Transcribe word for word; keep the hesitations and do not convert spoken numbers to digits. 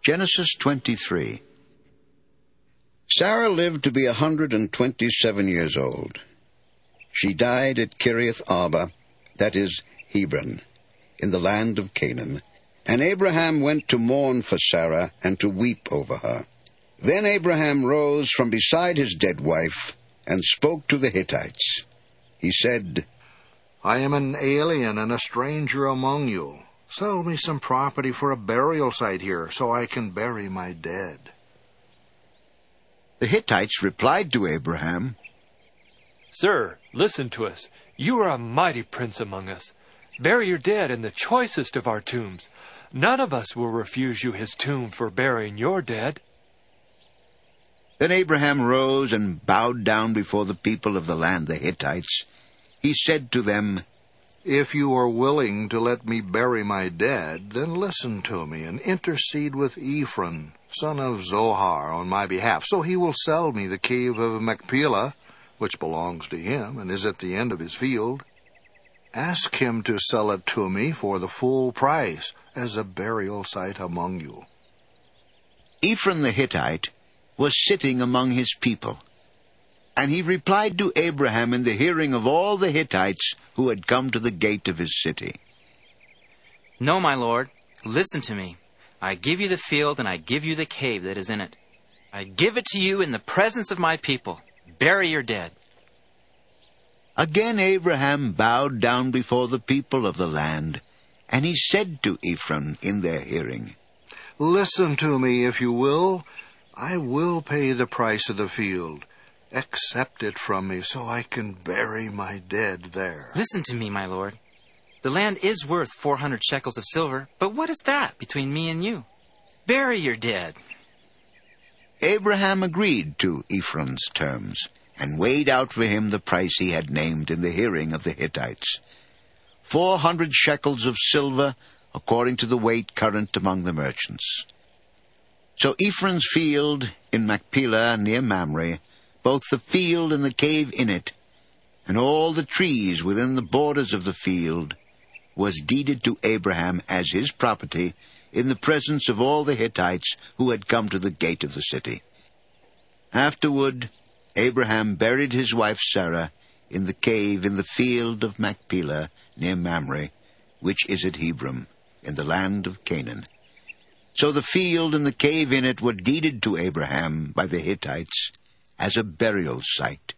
Genesis twenty-three. Sarah lived to be a hundred and twenty-seven years old. She died at Kiriath Arba, that is, Hebron, in the land of Canaan. And Abraham went to mourn for Sarah and to weep over her. Then Abraham rose from beside his dead wife and spoke to the Hittites. He said, I am an alien and a stranger among you. Sell me some property for a burial site here, so I can bury my dead. The Hittites replied to Abraham, Sir, listen to us. You are a mighty prince among us. Bury your dead in the choicest of our tombs. None of us will refuse you his tomb for burying your dead. Then Abraham rose and bowed down before the people of the land, the Hittites. He said to them, If you are willing to let me bury my dead, then listen to me and intercede with Ephron, son of Zohar, on my behalf, so he will sell me the cave of Machpelah, which belongs to him and is at the end of his field. Ask him to sell it to me for the full price, as a burial site among you. Ephron the Hittite was sitting among his people, and he replied to Abraham in the hearing of all the Hittites who had come to the gate of his city. No, my lord, listen to me. I give you the field, and I give you the cave that is in it. I give it to you in the presence of my people. Bury your dead. Again Abraham bowed down before the people of the land, and he said to Ephron in their hearing, Listen to me, if you will. I will pay the price of the field. Accept it from me, so I can bury my dead there. Listen to me, my lord. The land is worth four hundred shekels of silver, but what is that between me and you? Bury your dead. Abraham agreed to Ephron's terms, and weighed out for him the price he had named in the hearing of the Hittites. Four hundred shekels of silver, according to the weight current among the merchants. So Ephron's field in Machpelah near Mamre, both the field and the cave in it, and all the trees within the borders of the field, was deeded to Abraham as his property in the presence of all the Hittites who had come to the gate of the city. Afterward, Abraham buried his wife Sarah in the cave in the field of Machpelah near Mamre, which is at Hebron, in the land of Canaan. So the field and the cave in it were deeded to Abraham by the Hittites as a burial site.